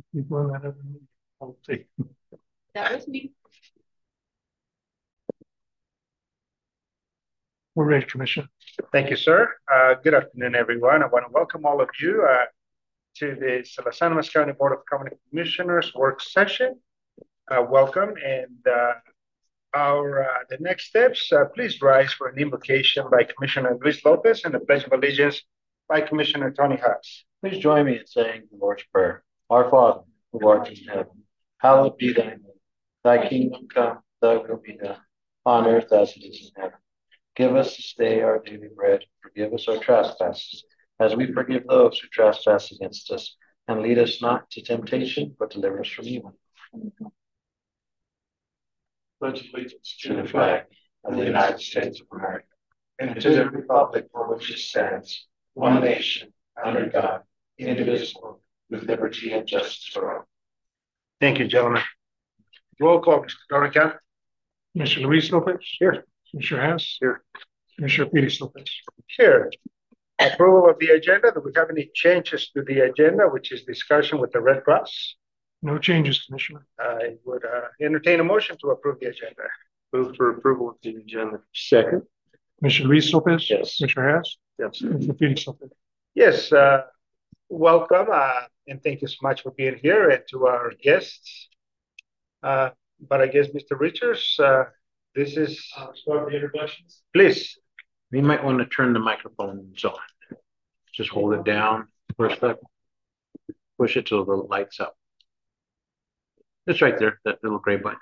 People in that other meeting. I'll take. That was me. We're ready, Commissioner. Thank you, sir. Good afternoon, everyone. I want to welcome all of you to the Las Animas County Board of County Commissioners work session. Welcome, and the next steps. Please rise for an invocation by Commissioner Luis Lopez and the Pledge of Allegiance by Commissioner Tony Haas. Please join me in saying the Lord's Prayer. Our Father, who art in heaven, hallowed be thy name. Thy kingdom come, thy will be done, on earth as it is in heaven. Give us this day our daily bread. Forgive us our trespasses, as we forgive those who trespass against us. And lead us not to temptation, but deliver us from evil. Pledge allegiance To the flag of the United States of America, and to the republic for which it stands, one nation, under God, indivisible, with liberty and justice for all. Thank you, gentlemen. Roll call, Mr. Dorican. Commissioner Luis Lopez. Here. Commissioner Hess. Here. Commissioner Felix Lopez. Here. Approval of the agenda. Do we have any changes to the agenda, which is discussion with the Red Cross? No changes, Commissioner. I would entertain a motion to approve the agenda. Move for approval of the agenda. Second. Commissioner Luis Lopez. Yes. Commissioner Hess. Yes. Commissioner Felix Lopez. Yes, welcome, and thank you so much for being here, and to our guests. But I guess, Mr. Richards, this is Start the introductions. please. You might want to turn the microphones on. Just hold it down for a second. Push it till the light's up. It's right there, that little gray button.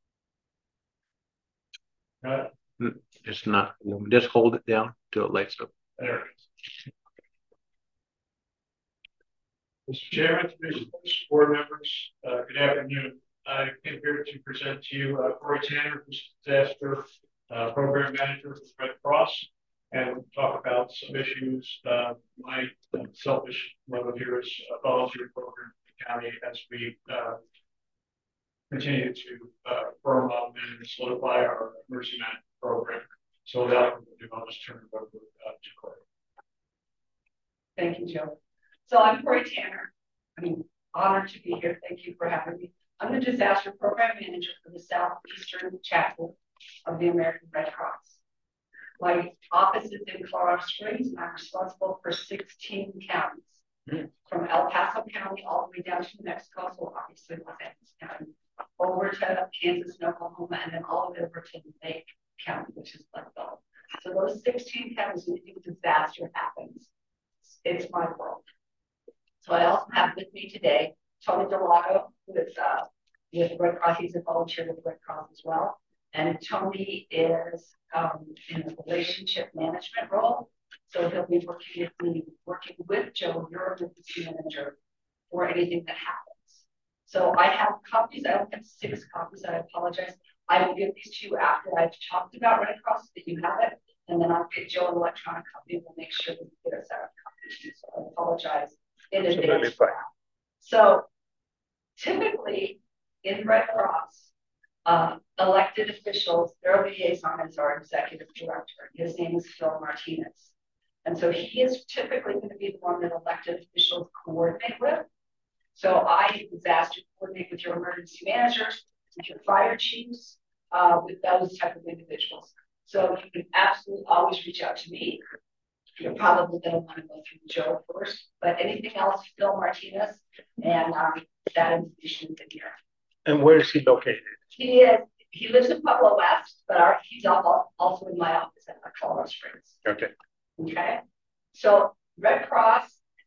Just hold it down till it lights up. There it is. Mr. Chairman, Commissioners, board members, good afternoon. I came here to present to you Corey Tanner, who's disaster program manager for Red Cross, and talk about some issues. My selfish motive here is a volunteer program in the county as we continue to firm up and solidify our emergency management program. So without further ado, I'll just turn it over to Corey. Thank you, Joe. So I'm Corey Tanner. I'm honored to be here. Thank you for having me. I'm the disaster program manager for the Southeastern Chapter of the American Red Cross. My office is in Colorado Springs, and I'm responsible for 16 counties, from El Paso County all the way down to New Mexico, so obviously Los Angeles County, over to Kansas and Oklahoma, and then all the way over to Lake County, which is Leadville. So those 16 counties, when a disaster happens, it's my world. So I also have with me today Tony Delago, who is with Red Cross. He's a volunteer with Red Cross as well. And Tony is in a relationship management role. So he'll be working with Joe, your emergency manager, for anything that happens. So I have copies. I only have 6 copies. I apologize. I will give these to you after I've talked about Red Cross, so that you have it. And then I'll get Joe an electronic copy, and we'll make sure that we get a set of copies. So I apologize in advance. So typically in Red Cross, elected officials, their liaison is our executive director. His name is Phil Martinez. And so he is typically going to be the one that elected officials coordinate with. So I disaster coordinate with your emergency managers, with your fire chiefs, with those type of individuals. So you can absolutely always reach out to me. You're probably going to want to go through Joe first, but anything else, Phil Martinez, and that information is in here. And where is he located? He lives in Pueblo West, but he's also in my office at Colorado Springs. Okay. Okay. So Red Cross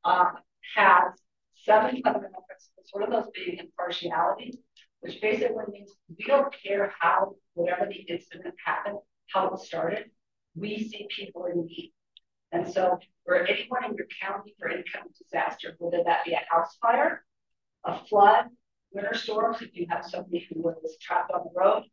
has 7 fundamental principles. One of those being impartiality, which basically means we don't care how, whatever the incident happened, how it started, we see people in need. And so for anyone in your county for any kind of disaster, whether that be a house fire, a flood, winter storms, if you have somebody who was trapped on the road,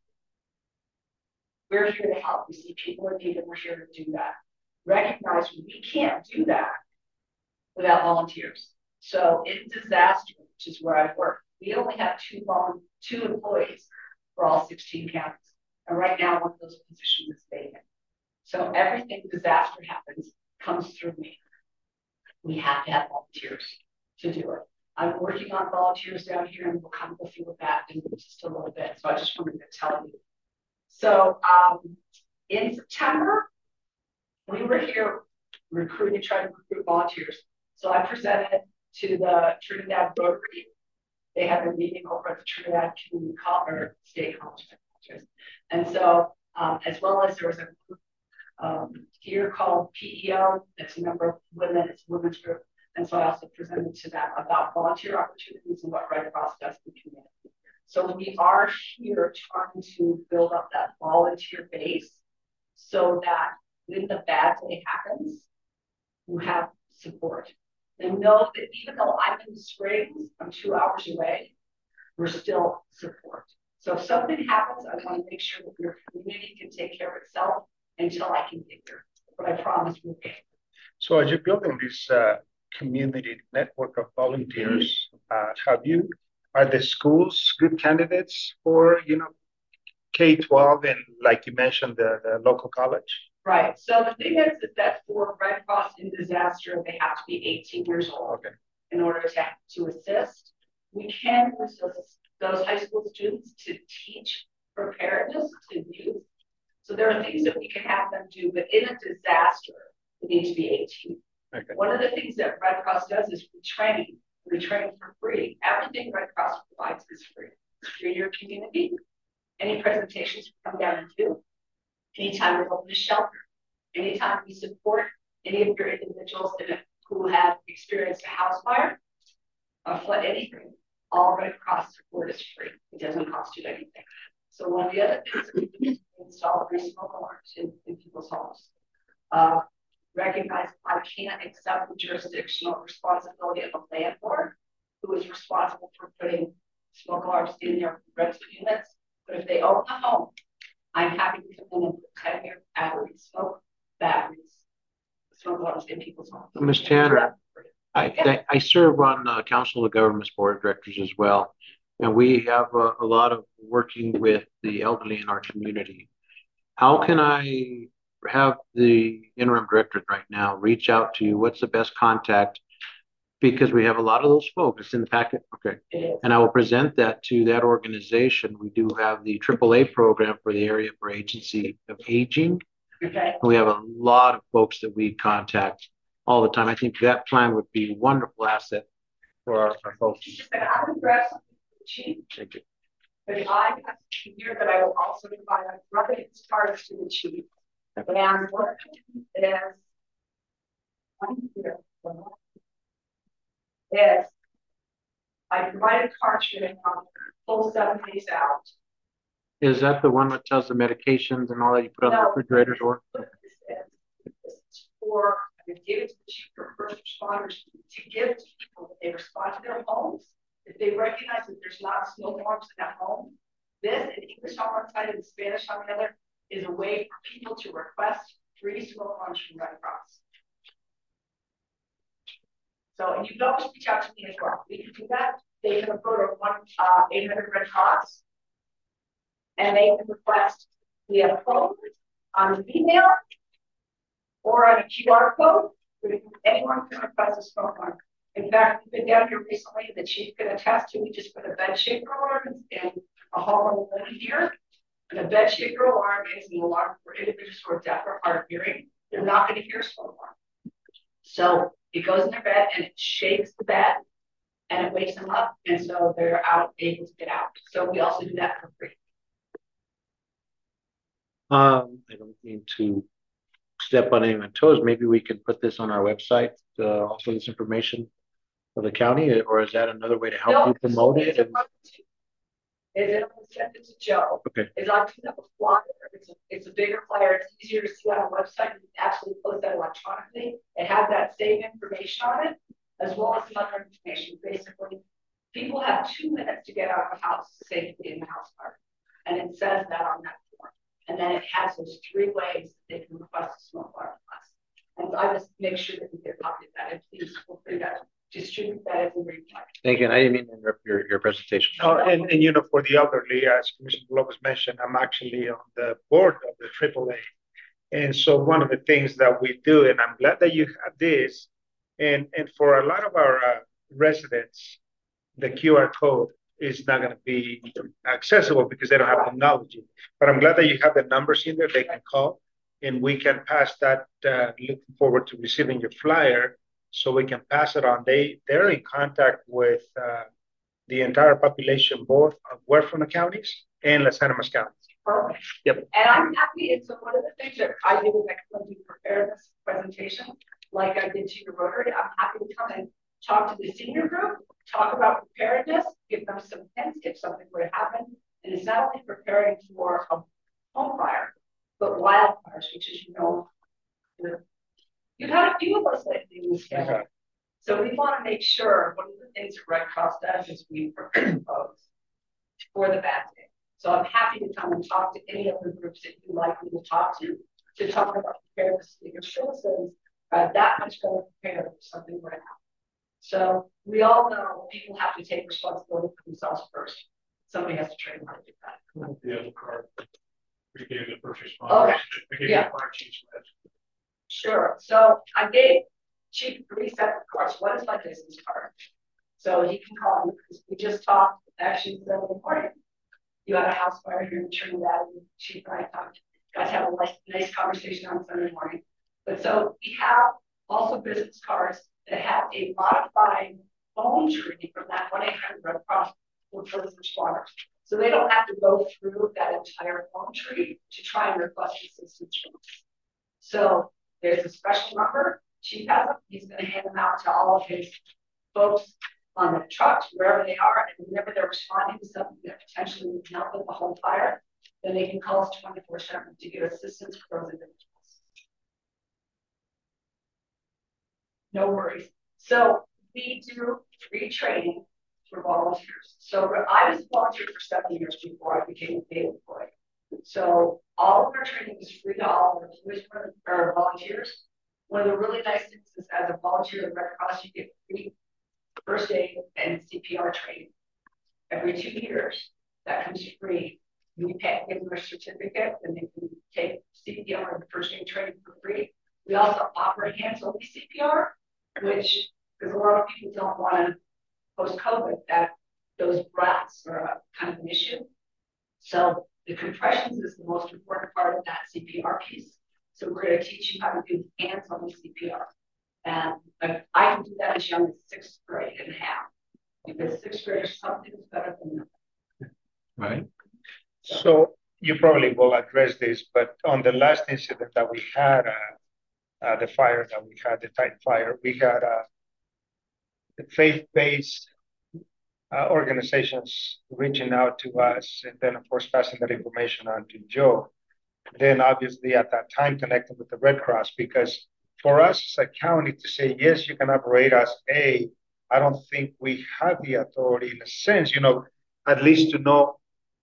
we're here to help. We see people in need, and we're here to do that. Recognize we can't do that without volunteers. So in disaster, which is where I work, we only have 2 employees for all 16 counties. And right now, one of those positions is vacant. So everything disaster happens comes through me. We have to have volunteers to do it. I'm working on volunteers down here, and we'll kind of go through that in just a little bit. So I just wanted to tell you. So in September, we were here trying to recruit volunteers. So I presented to the Trinidad Rotary. They had a meeting over at the Trinidad Community College or State College. And so, as well as there was a group here called PEO, that's a number of women, it's a women's group. And so I also presented to them about volunteer opportunities and what Red Cross does in the community. So we are here trying to build up that volunteer base so that when the bad day happens, you have support. And know that even though I'm in the Springs, I'm 2 hours away, we're still support. So if something happens, I want to make sure that your community can take care of itself until I can get there. But I promise we'll get there. So as you're building this community network of volunteers, are the schools good candidates for, K-12 and like you mentioned, the local college? Right. So the thing is that for Red Cross in disaster, they have to be 18 years old in order to assist. We can use those high school students to teach preparedness to youth. So there are things that we can have them do, but in a disaster, they need to be 18. Okay. One of the things that Red Cross does is we train for free. Everything Red Cross provides is free. It's free to your community. Any presentations we come down and do. Anytime we open a shelter, anytime we support any of your individuals who have experienced a house fire, a flood, anything, all Red Cross support is free. It doesn't cost you anything. So one of the other things that we do is install free smoke alarms in people's homes. Recognize I can't accept the jurisdictional responsibility of a landlord who is responsible for putting smoke alarms in their rental units. But if they own the home, I'm happy to come in and put 10-year smoke alarms in people's homes. Ms. Tanner, I serve on Council of Governments Board of Directors as well, and we have a lot of working with the elderly in our community. How can I have the interim director right now reach out to you? What's the best contact? Because we have a lot of those folks. It's in the packet. Okay. And I will present that to that organization. We do have the AAA program for the Area for Agency of Aging. Okay. We have a lot of folks that we contact all the time. I think that plan would be a wonderful asset for our folks. And I would grab something for the chief. Thank you. But I have here that I will also provide reference cards to the chief. And what is I provided cards for them full 7 days out. Is that the one that tells the medications and all that you put on the refrigerator door? This is for I give it to the chief for first responders to give to people that they respond to their homes. If they recognize that there's not smoke alarms in that home, this in English on one side and Spanish on the other is a way for people to request free smoke alarms from Red Cross. So, and you can always reach out to me as well. We can do that. They can go to 1-800 Red Cross, and they can request via phone, on an email, or on a QR code. Anyone can request a smoke alarm. In fact, we've been down here recently. The chief can attest to. We just put a bed shaker alarm in a home here. And a bed shaker alarm is an alarm for individuals who are deaf or hard of hearing. They're not going to hear a smoke alarm. So it goes in their bed and it shakes the bed and it wakes them up. And so they're able to get out. So we also do that for free. I don't mean to step on anyone's toes. Maybe we can put this on our website, also this information for the county, or is that another way to help you promote it? Is it send it to Joe? Okay. Is I put up a flyer. It's a bigger flyer. It's easier to see on our website. You can actually post that electronically. It has that same information on it, as well as some other information. Basically, people have 2 minutes to get out of the house safely in the house fire. And it says that on that form. And then it has those 3 ways that they can request a smoke alarm from us. And I just make sure that we get a copy of that. And please feel free to distribute that as a reply. Thank you. And I didn't mean to interrupt your presentation. And for the elderly, as Commissioner Lopez mentioned, I'm actually on the board of the AAA. And so one of the things that we do, and I'm glad that you have this, and for a lot of our residents, the QR code is not going to be accessible because they don't have the knowledge. But I'm glad that you have the numbers in there. They can call, and we can pass that. Looking forward to receiving your flyer, so we can pass it on. They're in contact with the entire population, both of Huerfano counties and Las Animas County. Perfect. Yep. And I'm happy. And so one of the things that I did when we prepared this presentation, like I did to your Rotary, I'm happy to come and talk to the senior group, talk about preparedness, give them some hints if something were to happen. And it's not only preparing for a home fire, but wildfires, which is, you've had a few of us lately in this county. Okay. So we want to make sure one of the things that Red Cross does is we prepare folks for the bad day. So I'm happy to come and talk to any of the groups that you'd like me to talk to talk about preparedness for your citizens that much better prepared for something right now. So we all know people have to take responsibility for themselves first. Somebody has to train them how to do that. The other card. We gave the first responders. Okay. We gave Yeah. the fire chiefs last. Sure. So I gave Chief 3 separate cards. One is my business card. So he can call me because we just talked actually the other morning. You had a house fire here in Trinidad, and Chief and I talked. Guys have a nice conversation on Sunday morning. But so we have also business cards that have a modified phone tree from that 1-800 Red Cross for first responders. So they don't have to go through that entire phone tree to try and request assistance from us. So there's a special number. Chief has them. He's going to hand them out to all of his folks on the trucks, wherever they are, and whenever they're responding to something that potentially would help with the whole fire, then they can call us 24/7 to get assistance for those individuals. No worries. So we do free training for volunteers. So I was a volunteer for 7 years before I became a paid employee. So all of our training is free to all of our employees or volunteers. One of the really nice things is as a volunteer at Red Cross, you get free first aid and CPR training every 2 years. That comes free. We give them a certificate and they can take CPR and first aid training for free. We also offer hands-only CPR, which, because a lot of people don't want to, post-COVID, that those breaths are a kind of an issue. So the compressions is the most important part of that CPR piece. So we're going to teach you how to do hands-only CPR. And I can do that as young as 6th grade and a half, because 6th graders, something is better than nothing. Right. So you probably will address this, but on the last incident that we had, the fire that we had, the Titan fire, we had the faith-based organizations reaching out to us, and then of course passing that information on to Joe. Then obviously at that time connecting with the Red Cross, because for us as a county to say, yes, you can operate as I don't think we have the authority in a sense, at least to know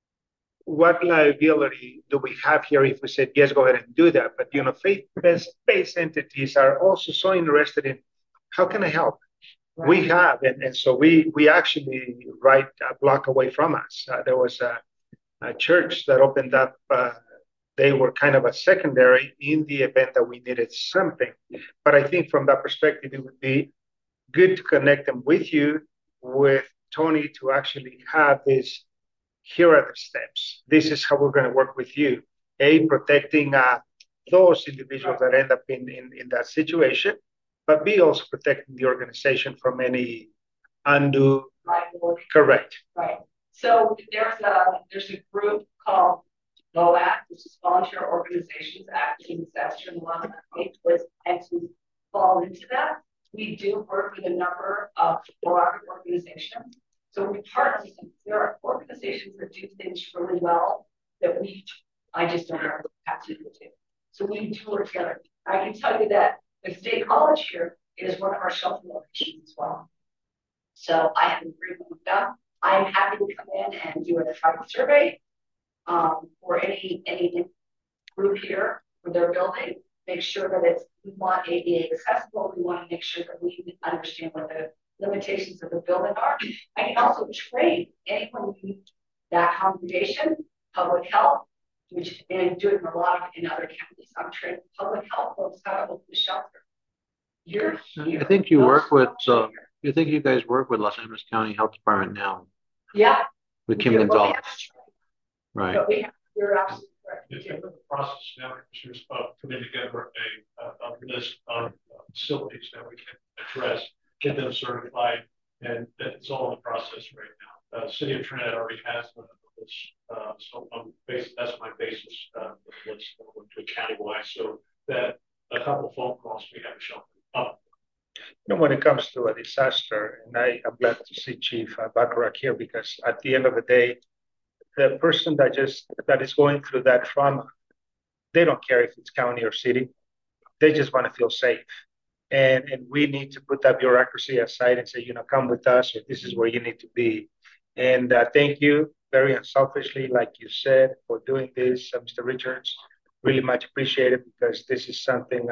what liability do we have here if we said, yes, go ahead and do that. But, faith-based entities are also so interested in how can I help? Right. We have, and so we actually right a block away from us. There was a church that opened up. They were kind of a secondary in the event that we needed something. But I think from that perspective, it would be good to connect them with you, with Tony, to actually have this. Here are the steps. This is how we're going to work with you. Protecting those individuals that end up in that situation, but B, also protecting the organization from any undue liability. Correct. Right. So there's a group called VOAC, which is Volunteer Organizations Acting in Disaster and Law and to fall into that. We do work with a number of VOAC organizations. So we partner with them. There are organizations that do things really well that I just don't have the capacity to do. So we do work together. I can tell you that the State College here is one of our shelter locations as well. So I have an agreement with them. I'm happy to come in and do a private survey for any group here for their building. Make sure that we want ADA accessible. We want to make sure that we understand what the limitations of the building are. I can also train anyone in that congregation, public health, which I'm doing a lot of in other counties. I'm training public health folks how to open the shelter. You're here. I think you work with you think you guys work with Los Angeles County Health Department now Yeah. with Kim Well, we Gonzalez? have to try, Right. but you're absolutely correct. It's in the process now, Commissioners, of putting together a list of facilities that we can address, get them certified, and it's all in the process right now. City of Trinidad already has this, so that's my basis. Let's go to countywide, so that a couple phone calls we have to show up. You know, when it comes to a disaster, and I'm glad to see Chief Bacharach here, because at the end of the day, the person that is going through that trauma, they don't care if it's county or city. They just want to feel safe. And we need to put that bureaucracy aside and say, you know, come with us, or this is where you need to be. And thank you very unselfishly, like you said, for doing this, Mr. Richards. Really much appreciated, because this is something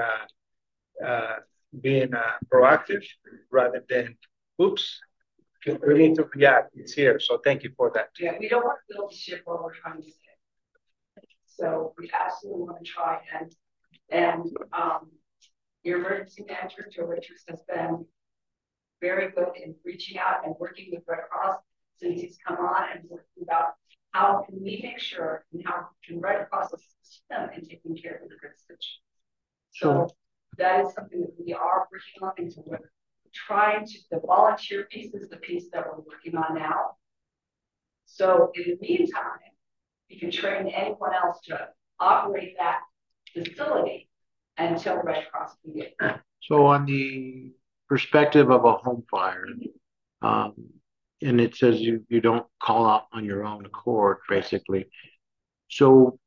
being proactive rather than, oops, we need to react. It's here. So thank you for that. Yeah, we don't want to build a ship while we're trying to save. So we absolutely want to try and your emergency manager, Joe Richards, has been very good in reaching out and working with Red Cross since he's come on, and working about how can we make sure and how can Red Cross assist them in taking care of the grid situation. So that is something that we are working on, and so we're trying to, the volunteer piece is the piece that we're working on now. So in the meantime, you can train anyone else to operate that facility until Red Cross can get it. So on the perspective of a home fire, and it says you don't call out on your own accord, basically. So,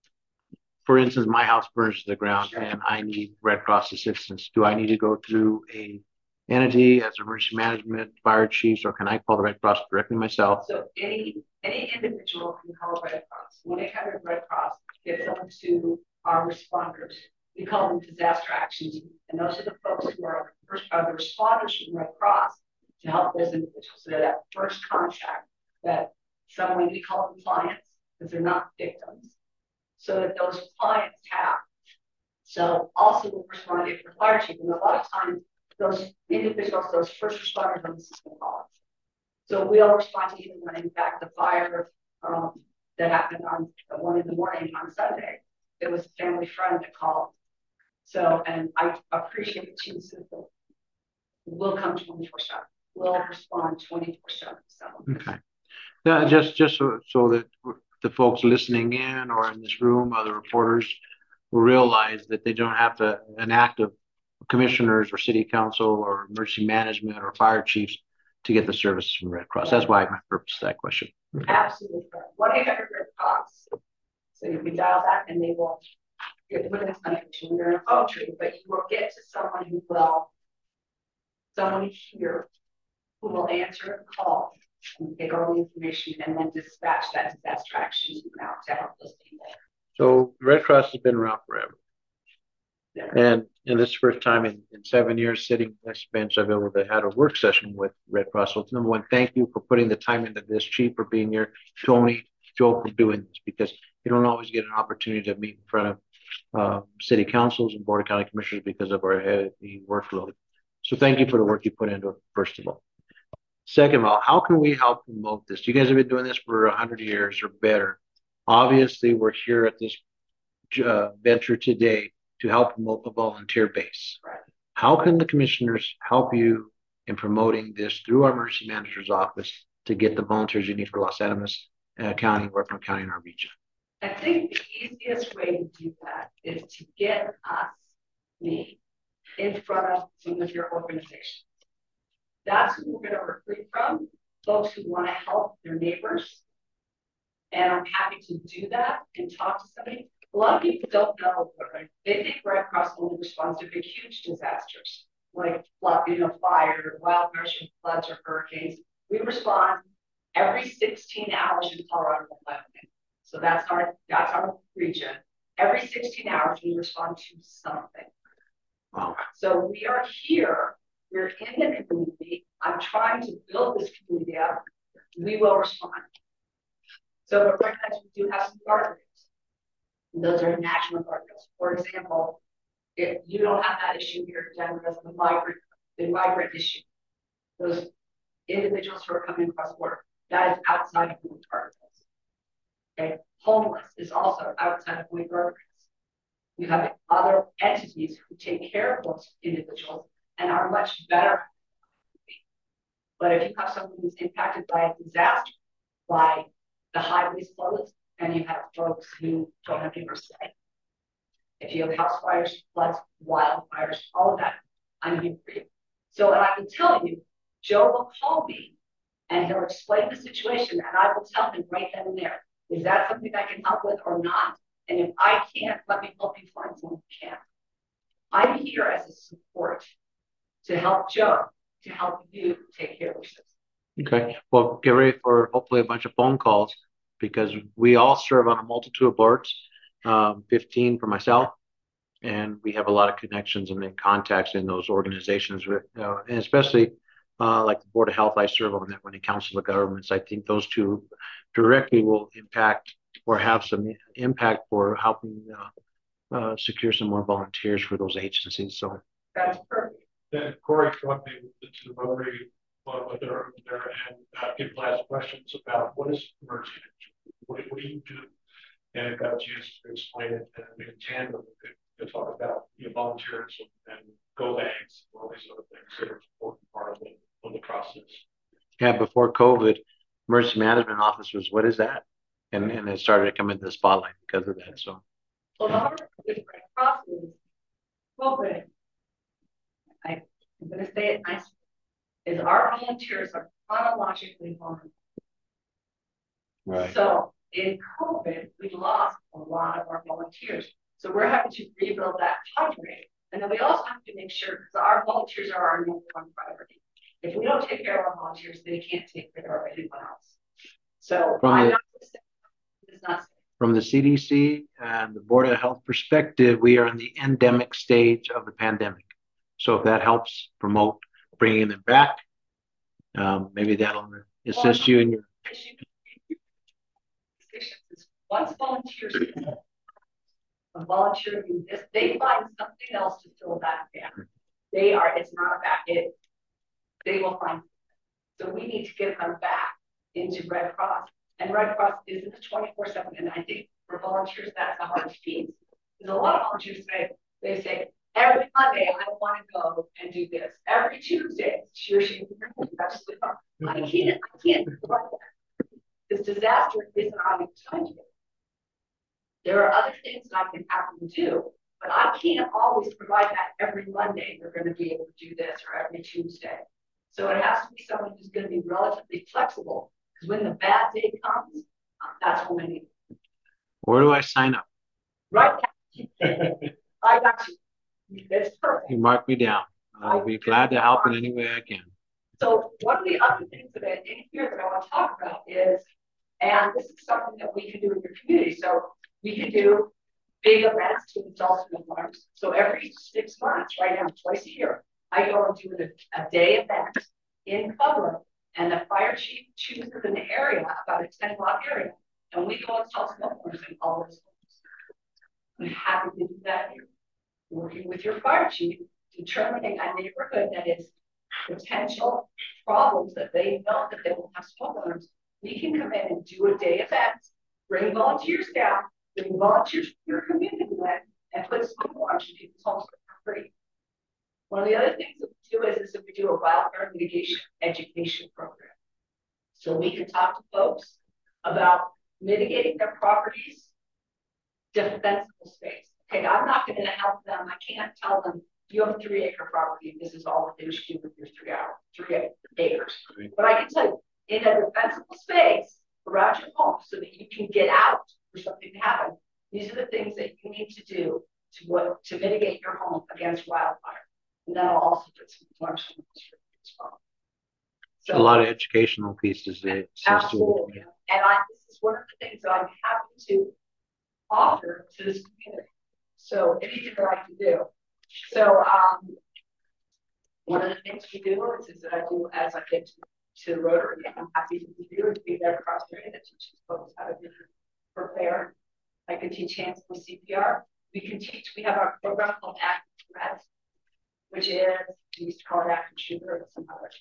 for instance, my house burns to the ground and I need Red Cross assistance. Do I need to go through a entity as emergency management, fire chiefs, or can I call the Red Cross directly myself? So any individual can call Red Cross. When they come to Red Cross, get them to our responders. We call them disaster action teams, and those are the folks who are the responders from Red Cross to help those individuals. So that first contact, that someone, we call them clients because they're not victims, so that those clients have. So also we're responding for fire chief, and a lot of times those individuals, those first responders on the system call. So we'll respond to even when, in fact, the fire that happened on 1 in the morning on Sunday, it was a family friend that called. So, and I appreciate the chief's system. We'll come 24/7. We'll respond 24/7. Okay. Yeah, just so that the folks listening in or in this room, other reporters, will realize that they don't have to enact of commissioners or city council or emergency management or fire chiefs to get the services from Red Cross. That's why my purpose of that question. Absolutely correct. 1-800 Red Cross. So you can dial that and they will get put in connection. You're in a phone tree, but you will get to someone who will, someone here who will answer a call and take all the information and then dispatch that disaster action team out to help those people. So Red Cross has been around forever. Yeah. And this first time in 7 years sitting on this bench, I've been able to have a work session with Red Cross. So number one, thank you for putting the time into this, Chief, for being here, Tony, Joe, for doing this, because you don't always get an opportunity to meet in front of city councils and board of county commissioners because of our heavy workload. So thank you for the work you put into it, first of all. Second of all, how can we help promote this? You guys have been doing this for 100 years or better. Obviously, we're here at this venture today to help promote the volunteer base. Right. How can the commissioners help you in promoting this through our emergency manager's office to get the volunteers you need for Los Alamos County, Rockland County, and our region? I think the easiest way to do that is to get me, in front of some of your organizations. That's who we're going to recruit from, folks who want to help their neighbors. And I'm happy to do that and talk to somebody. A lot of people don't know, right? They think Red Cross only responds to big, huge disasters like fire, wildfires, floods, or hurricanes. We respond every 16 hours in Colorado and Lebanon. So that's our region. Every 16 hours, we respond to something. Wow. So we are here. We're in the community. I'm trying to build this community up. We will respond. So, but recognize we do have some guardrails. Those are national guardrails. For example, if you don't have that issue here in Denver as the migrant issue. those individuals who are coming across the border. That is outside of the guardrails. Okay, homeless is also outside of the guardrails. You have other entities who take care of those individuals and are much better. But if you have someone who's impacted by a disaster, by the highways closed, and you have folks who don't have anywhere to stay. If you have house fires, floods, wildfires, all of that, I'm here for you. So, and I can tell you, Joe will call me and he'll explain the situation, and I will tell him right then and there, is that something I can help with or not? And if I can't, let me help you find someone who can. I'm here as a support to help Joe, to help you take care of yourself. Okay, well, get ready for hopefully a bunch of phone calls because we all serve on a multitude of boards, 15 for myself, and we have a lot of connections and contacts in those organizations, with, and especially like the Board of Health. I serve on that when it Council of Governments. I think those two directly will impact or have some impact for helping secure some more volunteers for those agencies. So that's perfect. Then Corey talked to Rotary with their and people ask questions about what is emergency management? What do you do? And I got a chance to explain it, and in tandem to talk about volunteers and go bags and all these other things that are an important part of the process. yeah, before COVID, emergency management office was, what is that? And it started to come into the spotlight because of that. So well, the hard Red Cross is COVID. I'm going to say it nicely. Is our volunteers are chronologically vulnerable. right. So in COVID, we lost a lot of our volunteers. So we're having to rebuild that cadre. And then we also have to make sure, because our volunteers are our number one priority. If we don't take care of our volunteers, they can't take care of anyone else. So From the CDC and the Board of Health perspective, we are in the endemic stage of the pandemic. So if that helps promote bringing them back, maybe that'll assist you in your. Once volunteers volunteer do this, they find something else to fill that gap. It's not a back, they will find it. So we need to get them back into Red Cross. And Red Cross isn't a 24/7. And I think for volunteers, that's a hard feat. There's a lot of volunteers they say, every Monday I want to go and do this. Every Tuesday, she or she absolutely fine. I can't provide that. This disaster isn't on its time. There are other things that I can have them do, but I can't always provide that every Monday. They're going to be able to do this, or every Tuesday. So it has to be someone who's going to be relatively flexible, because when the bad day comes, that's when I need it. Where do I sign up? Right now. I got you. It's perfect. You mark me down. I'll be glad to help in any way I can. So one of the other things that in here that I want to talk about is, and this is something that we can do in your community. So we can do big events to install smoke alarms. So every 6 months, right now, twice a year, I go and do a day event in Pueblo, and the fire chief chooses an area, about a 10-block area, and we go install smoke alarms in all those homes. I'm happy to do that here. Working with your fire chief, determining a neighborhood that is potential problems that they know that they will have smoke alarms. We can come in and do a day event, bring volunteers down, bring volunteers from your community and put smoke alarms in people's homes for free. One of the other things that we do is we do a wildfire mitigation education program. So we can talk to folks about mitigating their properties' defensible space. Okay, I'm not going to help them. I can't tell them, you have a 3-acre property. This is all the things you do with your 3 acres. But I can tell you, in a defensible space around your home so that you can get out for something to happen, these are the things that you need to do to mitigate your home against wildfire. And then I'll also put some alarms as well. So, a lot of educational pieces. Absolutely. And this is one of the things that I'm happy to offer to this community. So anything that I can do. So one of the things we do is that I do as I get to Rotary, I'm happy to do is be there across training that teaches folks how to be prepared. I can teach hands-on CPR. We have our program called Active Threats, which is we used to call it active shooter, or some other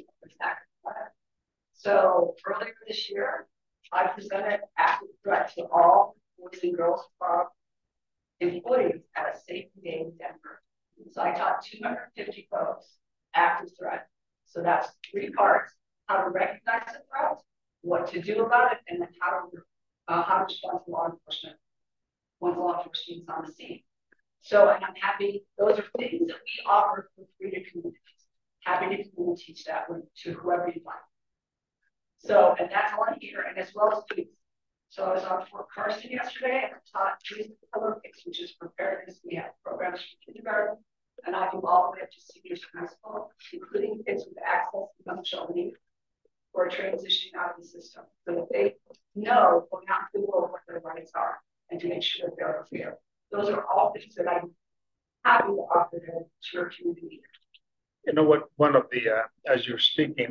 So earlier this year, I presented active threat to all Boys and Girls Club employees at a safety day in Denver. So I taught 250 folks active threat. So that's 3 parts: how to recognize the threat, what to do about it, and then how to respond to law enforcement once law enforcement is on the scene. So I'm happy, those are things that we offer for free to communities. Happy to come and teach that to whoever you'd like. So, and that's on here, and as well as students. So I was on Fort Carson yesterday, and I taught youth Olympics, which is preparedness. We have programs for kindergarten, and I do all the way up to seniors in high school, including kids with access to functional needs who are transitioning out of the system, so that they know or not to know what their rights are, and to make sure that they're fair. Those are all things that I'm happy to offer to your community. You know what? One of the as you're speaking,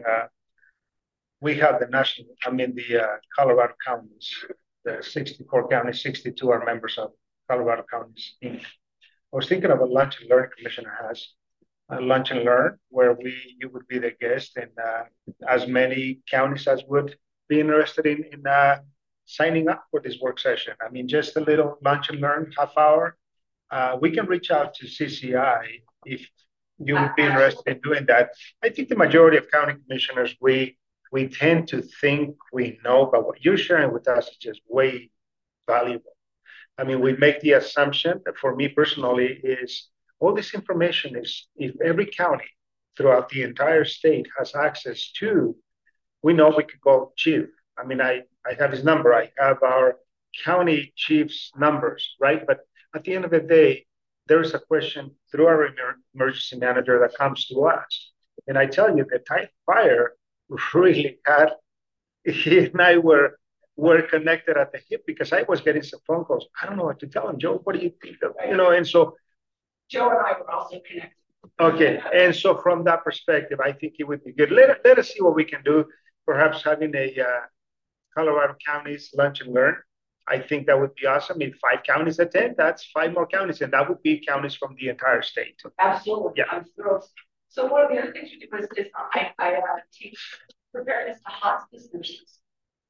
we have the Colorado counties, the 64 counties, 62 are members of Colorado Counties Inc. I was thinking of a lunch and learn commissioner has a lunch and learn where you would be the guest, and as many counties as would be interested in signing up for this work session. I mean, just a little lunch and learn, half hour. We can reach out to CCI if you would be interested in doing that. I think the majority of county commissioners, we tend to think we know, but what you're sharing with us is just way valuable. I mean, we make the assumption that for me personally is all this information is, if every county throughout the entire state has access to, we know we could go chief. I mean, I have his number. I have our county chief's numbers, right? But at the end of the day, there is a question through our emergency manager that comes to us. And I tell you, the Tide Fire really had, he and I were connected at the hip because I was getting some phone calls. I don't know what to tell him, Joe. What do you think of, and so. Joe and I were also connected. Okay. And so from that perspective, I think it would be good. Let us see what we can do. Perhaps having a Colorado counties lunch and learn. I think that would be awesome. If 5 counties attend, that's 5 more counties, and that would be counties from the entire state. Absolutely. Yeah. I'm thrilled. So one of the other things we do is I teach preparedness to hospice nurses.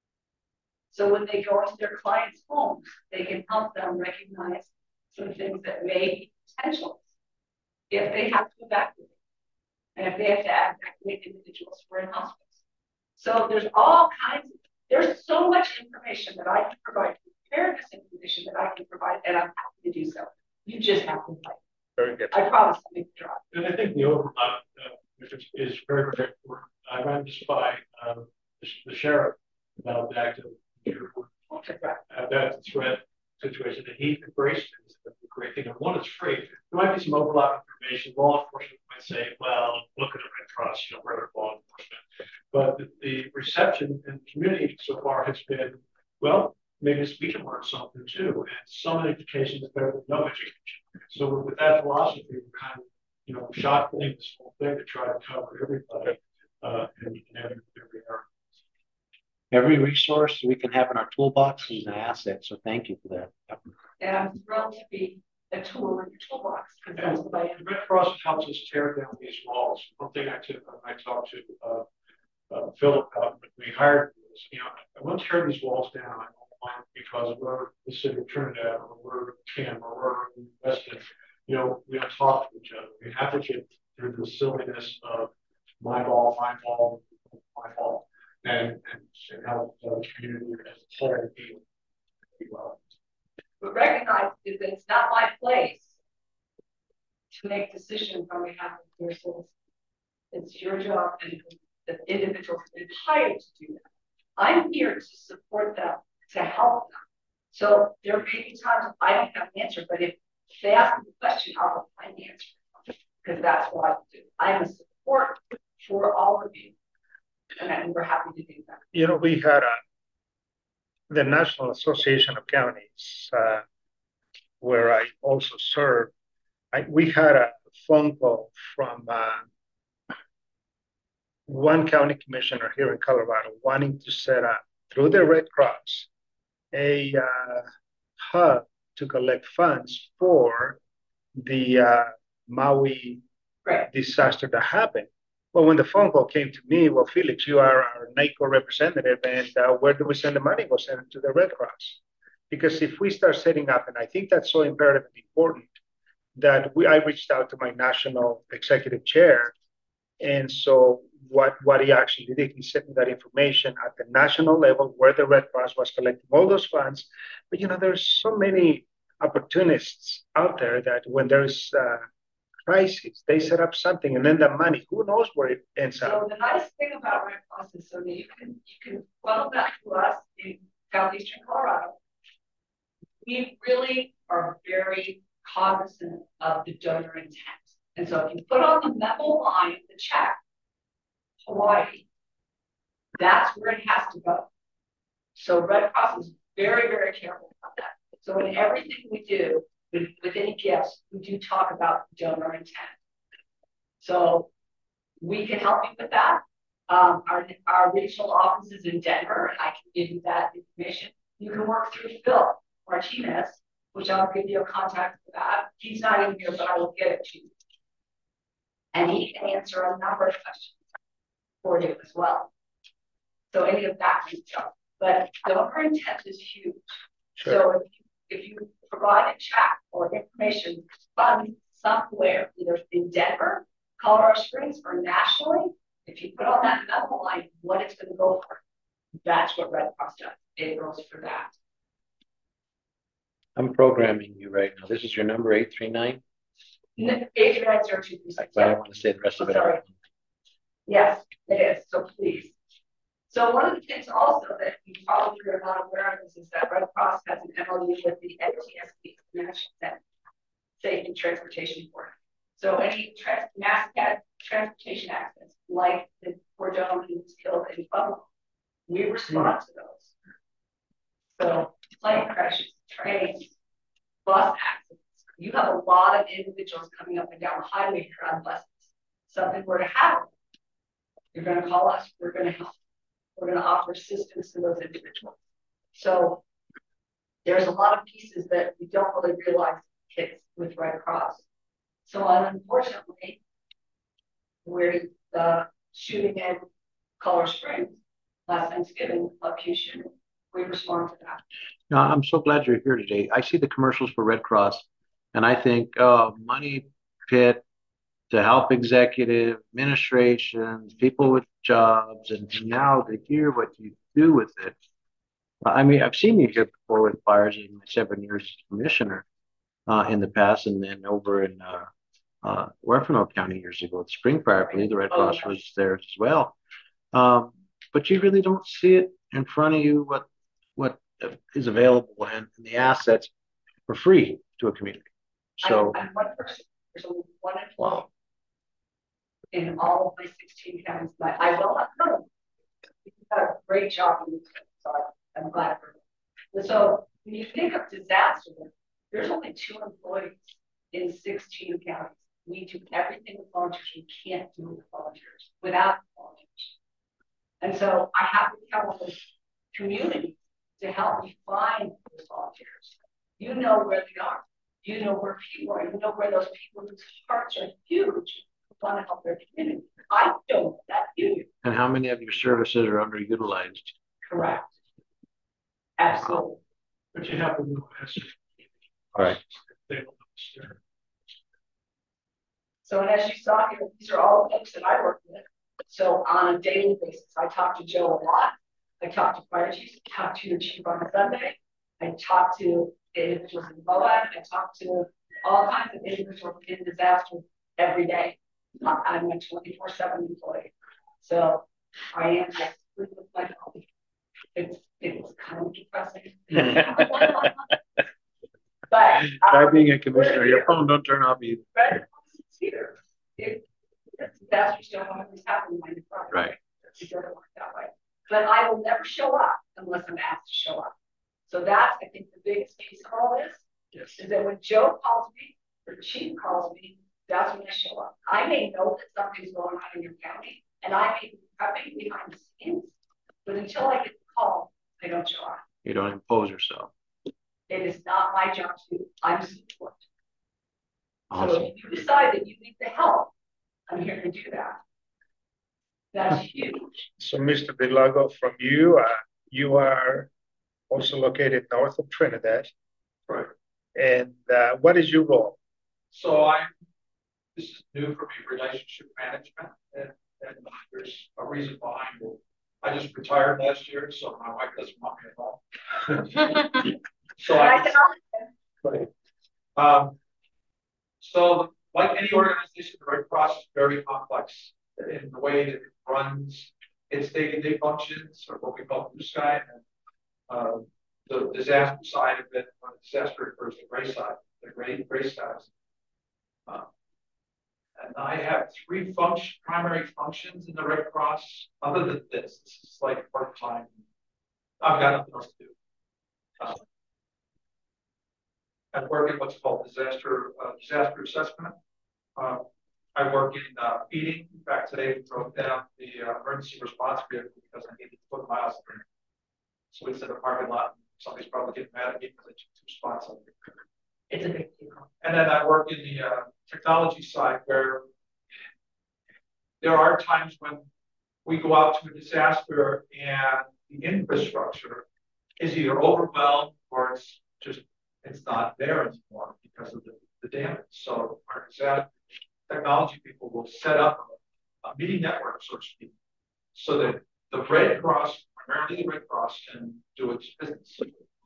So when they go into their clients' homes, they can help them recognize some things that may be potential if they have to evacuate, and if they have to evacuate individuals who are in hospice. So there's all kinds of, there's so much information that I can provide, preparedness information that I can provide, and I'm happy to do so. You just have to fight. Very good. I promise to make the job. And I think the overlap is very, very important. I ran this by the sheriff about the active that threat situation, and he embraced it. It's a great thing. And one, it's free. There might be some overlap information. Law enforcement might say, well, look at the Red Cross, we're law enforcement. But the reception in the community so far has been, well, maybe we can learn something too. And some education is better than no education. So with that philosophy, we're kind of, shotgunning this whole thing to try to cover everybody in every area. Every resource we can have in our toolbox is an asset. So thank you for that. And I'm thrilled to be a tool in your toolbox, because that's what I am. The Red Cross helps us tear down these walls. One thing I talked to Philip about when we hired this, I want to tear these walls down. I don't want, because we're the city of Trinidad, or we're Tim, or we're Weston. We don't talk to each other. We advocate through the silliness of my ball, my ball, my ball, and help the community as a whole be well. But recognize that it's not my place to make decisions on behalf of your citizens. It's your job, and the individuals that are hired to do that. I'm here to support them, to help them. So there may be times I don't have an answer, but if they ask me a question, I'll find the answer, because that's what I do. I am a support for all of you, and we're happy to do that. We had the National Association of Counties, where I also serve. We had a phone call from one county commissioner here in Colorado wanting to set up, through the Red Cross, a hub to collect funds for the Maui, right, disaster that happened. Well, when the phone call came to me, well, Felix, you are our NACO representative, and where do we send the money? We'll send it to the Red Cross. Because if we start setting up, and I think that's so imperative and important, that I reached out to my national executive chair, and so what he actually did, he sent me that information at the national level where the Red Cross was collecting all those funds. But there's so many opportunists out there that when there's crisis, they set up something, and then the money, who knows where it ends up. So the nice thing about Red Cross is so that you can funnel that to us in southeastern Colorado. We really are very cognizant of the donor intent. And so if you put on the memo line the check, Hawaii, that's where it has to go. So Red Cross is very, very careful about that. So in everything we do with any gifts, we do talk about donor intent. So we can help you with that. Our regional office is in Denver, and I can give you that information. You can work through Phil Martinez, which I'll give you a contact for that. He's not in here, but I will get it to you. And he can answer a number of questions for you as well. So any of that can help. But donor intent is huge. Sure. So if you provide a check or information fund somewhere, either in Denver, Colorado Springs, or nationally, if you put on that memo line what it's going to go for, that's what Red Cross does. It goes for that. I'm programming you right now. This is your number 839? 839-0236. But I want to say the rest of it. Sorry. Yes, it is. So please. So one of the things also that you probably are not aware of is that Red Cross has an MOU with the NTSB, National Safety Transportation Board. So any mass transportation accidents, like the poor gentleman who was killed in Buffalo, we respond to those. So plane crashes, trains, bus accidents. You have a lot of individuals coming up and down the highway here on buses. Something were to happen, you're going to call us. We're going to help. We're going to offer assistance to those individuals. So there's a lot of pieces that we don't really realize hits with Red Cross. So unfortunately, we're the shooting in Colorado Springs last Thanksgiving, Club-Q shooting. We respond to that. No, I'm so glad you're here today. I see the commercials for Red Cross, and I think, money pit to help executive administrations, people with jobs, and now to hear what you do with it. I mean, I've seen you here before with fires in my 7 years as commissioner in the past, and then over in Huerfano County years ago at Spring Fire, I believe the Red Cross was there as well. But you really don't see it in front of you what is available and the assets for free to a community. So I'm one person. There's only one employee in all of my 16 counties. But I will not know. You've done a great job in this, so I'm glad for it. So when you think of disaster, there's only 2 employees in 16 counties. We do everything with volunteers. We can't do with volunteers without volunteers. And so I have to count on the community to help me find those volunteers. You know where they are. You know where people are. You know where those people whose hearts are huge want to help their community. I don't know that you do. And how many of your services are underutilized? Correct. Absolutely. But you have to know. All right. So, and as you saw here, these are all the folks that I work with. So on a daily basis, I talk to Joe a lot. I talk to fire chiefs. I talk to your chief on a Sunday. I talk to individuals in Moab. I talk to all kinds of individuals in disaster every day. I'm a 24/7 employee. So I am just with my phone. It's kind of depressing. But try being a commissioner. Your phone don't turn off either. Here. Disasters don't always happen when you're right. It doesn't work that way. But I will never show up unless I'm asked to show up. So that's, I think, the biggest piece of all this. Yes. Is that when Joe calls me or the chief calls me, that's when I show up. I may know that something's going on in your county, and I may be prepping behind the scenes, but until I get the call, I don't show up. You don't impose yourself. It is not my job to do. I'm support. Awesome. So if you decide that you need the help, I'm here to do that. That's huge. So, Mr. DeLago, from you are also located north of Trinidad. Right. And what is your role? So this is new for me, relationship management, and there's a reason behind it. I just retired last year, so my wife doesn't want me at all. So like any organization, the Red Cross is very complex in the way that it runs its day-to-day functions, or what we call blue sky, and the disaster side of it, when disaster refers to gray side, the gray skies. And I have three primary functions in the Red Cross. Other than this is like part-time. I've got nothing else to do. I work in what's called disaster assessment. I work in feeding. In fact, today we broke down the emergency response vehicle because I needed to put miles in. So we set a parking lot. Somebody's probably getting mad at me because I took 2 spots on it. It's a big deal. And then I work in the technology side, where there are times when we go out to a disaster and the infrastructure is either overwhelmed or it's not there anymore because of the damage. So our disaster technology people will set up a meeting network, so to speak, so that the Red Cross, primarily the Red Cross, can do its business.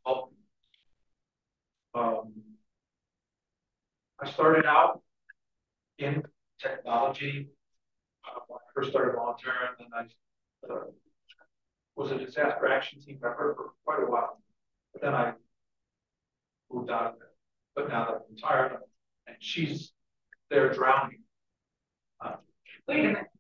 I started out in technology when I first started volunteering, and then I was a disaster action team member for quite a while. But then I moved out of it. But now that I'm retired, and she's there drowning. Wait a minute.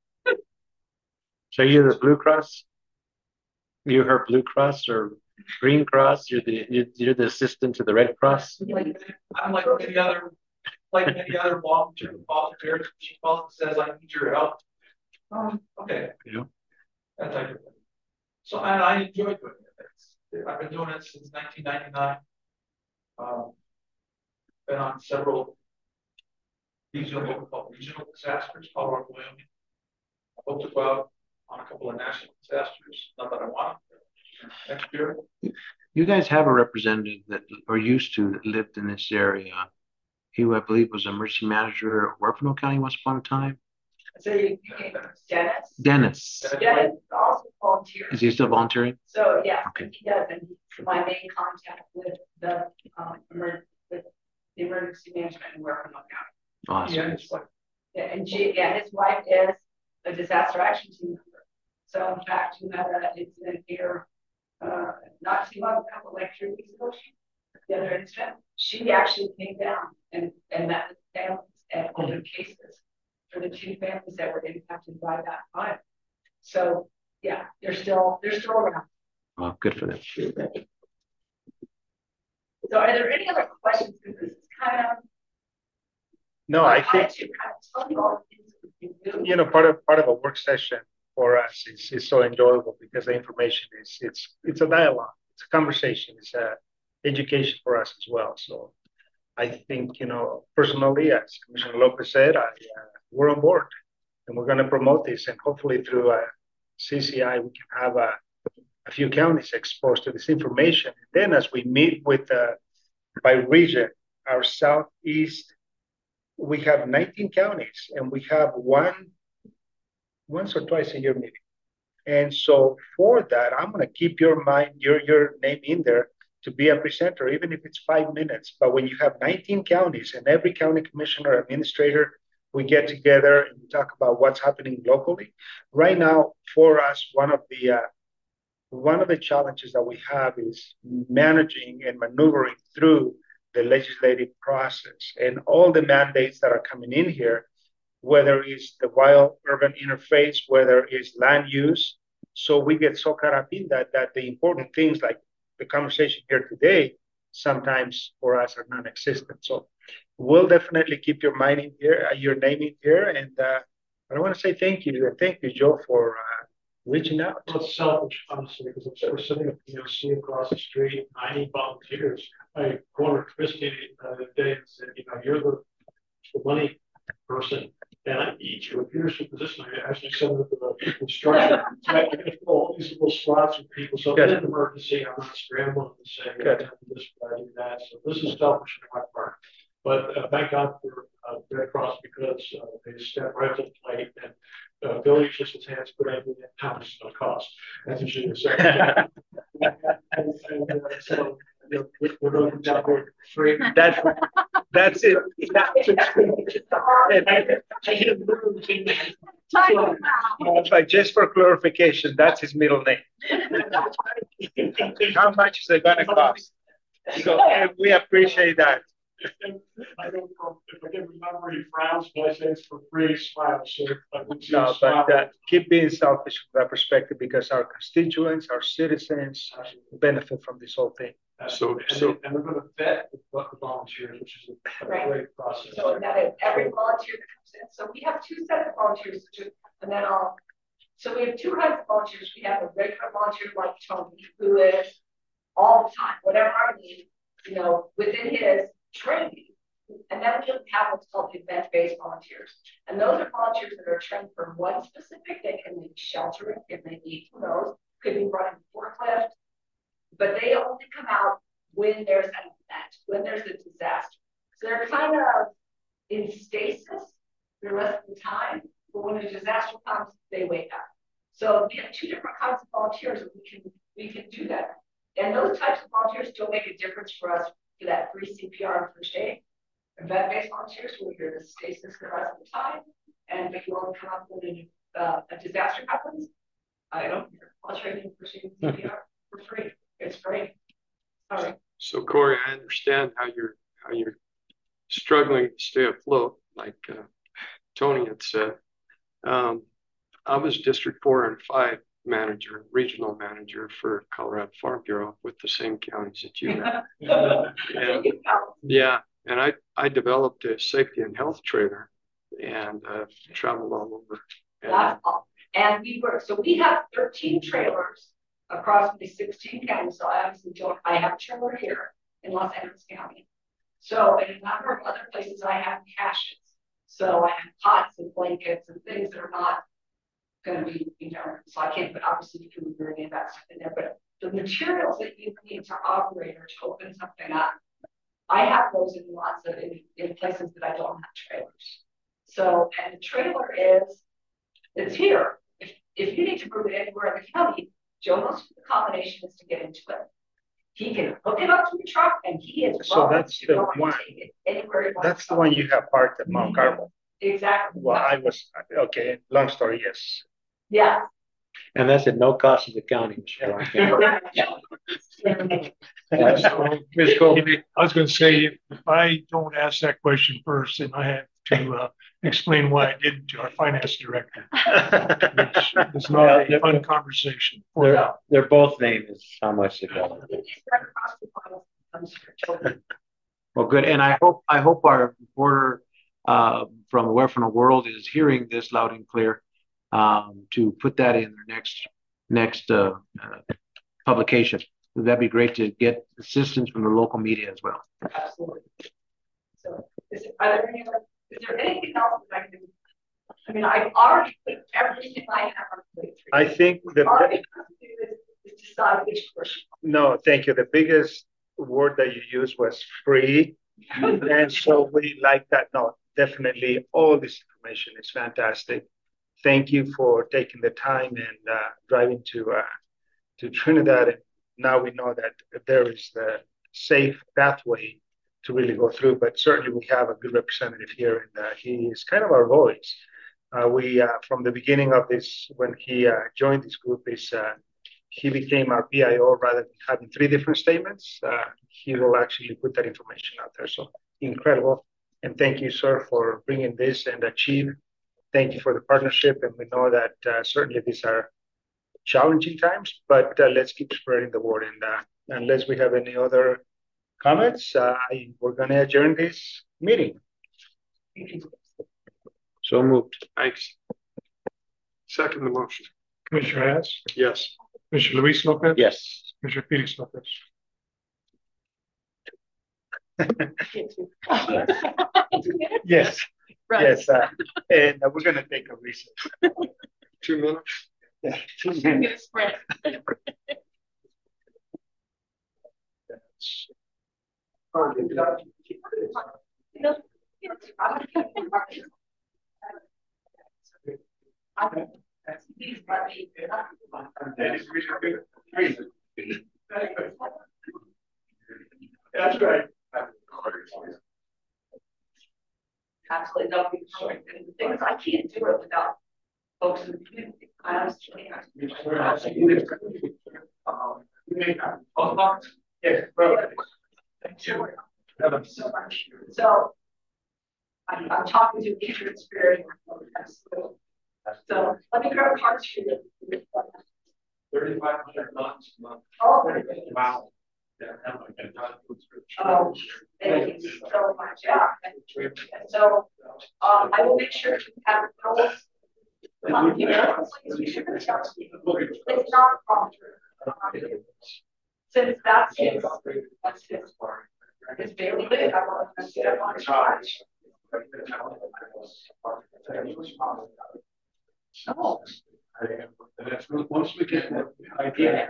So you're the Blue Cross? You're her Blue Cross or Green Cross? You're the assistant to the Red Cross? I'm like many other long-term volunteers. She calls and says, "I need your help." Okay. Yeah. That type of thing. So and I enjoy doing it. I've been doing it since 1999. Been on several regional disasters, Colorado, Wyoming. I hope to go out on a couple of national disasters. Not that I want to, next year. You guys have a representative or used to, that lived in this area. He, I believe, was emergency manager at Huerfano County once upon a time. So you Dennis? Dennis. Dennis also volunteers. Is he still volunteering? So yeah, Okay. he does, and he's my main contact with the emergency management in Huerfano County. Awesome. Yeah, it's like, And his wife is a disaster action team member. So in fact, you had an incident here not too long ago, like 3 weeks ago. The other incident, she actually came down and met with families and opened cases for the 2 families that were impacted by that fire. So yeah, they're still around. Well, good for them. So are there any other questions? Because this is kind of I think to kind of tell you all the things we can do. part of a work session for us is so enjoyable because the information it's a dialogue, it's a conversation, it's a education for us as well. So I think personally, as Commissioner Lopez said, we're on board, and we're going to promote this, and hopefully through CCI we can have a few counties exposed to this information. And then as we meet with by region, our southeast, we have 19 counties, and we have once or twice a year meeting. And so for that, I'm going to keep your name in there to be a presenter, even if it's 5 minutes. But when you have 19 counties and every county commissioner, administrator, we get together and we talk about what's happening locally. Right now, for us, one of the challenges that we have is managing and maneuvering through the legislative process and all the mandates that are coming in here, whether it's the wild-urban interface, whether it's land use. So we get so caught up in that the important things like the conversation here today sometimes for us are non-existent. So we'll definitely keep your name in here. And I want to say thank you. And thank you, Joe, for reaching out. Well, it's selfish, honestly, because we're sitting at POC across the street. I need volunteers. I cornered Christy the other day and said, you're the money person. And each leadership position, I actually said that the construction, I get all these little slots with people. So in an emergency, I'm not scrambling to say, I have to do this, I do that. So this is selfish on my part. But thank God for Red Cross because they step right to the plate and Billy just his hands put everything in how much it's going to cost. That's usually the second. So we're going to be down there for free. That's it. But just for clarification, that's his middle name. How much is it going to cost? So we appreciate that. I don't know if I can remember he frowns, but I say it's for free, smiles. So no, but keep being selfish from that perspective because our constituents, our citizens benefit from this whole thing. So we're going to vet the volunteers, which is a great process. So that is every volunteer that comes in. So we have two sets of volunteers, and then so we have two kinds of volunteers. We have a regular volunteer like Tony, who is all the time, whatever I need, within his training. And then we have what's called event-based volunteers. And those are volunteers that are trained for one specific. They can be sheltering if they need to know, could be running forklift, but they only come out when there's an event, when there's a disaster. So they're kind of in stasis the rest of the time, but when a disaster comes, they wake up. So we have two different kinds of volunteers that we can do that. And those types of volunteers still make a difference for us for that free CPR and first aid. Event-based volunteers will be here to stasis the rest of the time, and if you only come up when a disaster happens, I don't care. I'll train you for CPR for free. It's great. All right. So Corey, I understand how you're struggling to stay afloat, like Tony had said. I was District 4 and 5 manager, regional manager for Colorado Farm Bureau with the same counties that you have. And I developed a safety and health trailer and traveled all over. And we have 13 trailers across the 16 counties. So I have a trailer here in Los Angeles County. So in a number of other places I have caches. So I have pots and blankets and things that are not going to be, so I can't put obviously food or any of that stuff in there, but the materials that you need to operate or to open something up, I have those in lots of in places that I don't have trailers. So, and the trailer it's here. If you need to move it anywhere in the county, Joe knows the combination is to get into it. He can hook it up to the truck and he is so that's the one. Anywhere that's the one you have parked at Mount Carmel. Exactly. Well, I was okay. Long story, yes. Yeah. And that's at no cost to the county. Ms. Colby, I was going to say, if I don't ask that question first, then I have to explain why I didn't to our finance director, which is not a fun conversation. Their both name is how much they got. Well, good, and I hope our reporter from Aware from the World is hearing this loud and clear to put that in their next publication. That'd be great to get assistance from the local media as well. Absolutely. So, is there anything else that I can? I mean, I've already put everything I have on the plate. I think all I have to do is decide which question. No, thank you. The biggest word that you used was free, and so we like that. No, definitely, all this information is fantastic. Thank you for taking the time and driving to Trinidad. And now we know that there is the safe pathway to really go through, but certainly we have a good representative here, and he is kind of our voice. We from the beginning of this, when he joined this group, he became our PIO rather than having three different statements. He will actually put that information out there. So incredible. And thank you, sir, for bringing this and achieve. Thank you for the partnership. And we know that certainly these are challenging times, but let's keep spreading the word. And unless we have any other comments, we're going to adjourn this meeting. So moved. Thanks. Second the motion. Commissioner Hess? Yes. Commissioner Luis Lopez? Yes. Commissioner Felix Lopez? Yes. Right. Yes, and we're gonna take a recess. 2 minutes. Yeah, 2 I'm gonna minutes. sprint. That's right. Absolutely, that'll be perfect. And the thing is, I can't do it without folks in the community. I honestly can't. Yes, bro. Thank you so much. So I'm talking to teacher experience. So let me grab cards for you. 3,500 months a month. Oh, Wow. oh, thank you so much. Yeah. And so I will make sure to have those on here. It's not a problem. Since that's his daily life, I want to step on charge. Oh. Once we get the idea.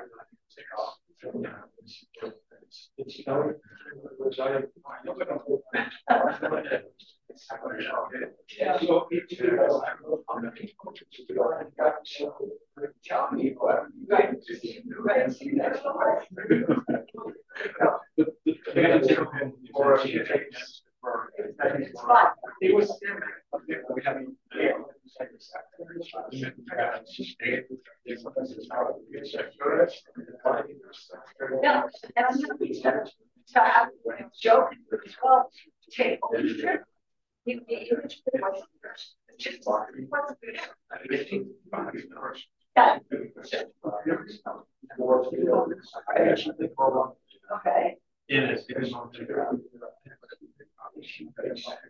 Yeah, that's to have a joke as well. Take ownership. You just what's good. Yeah. Okay. It is.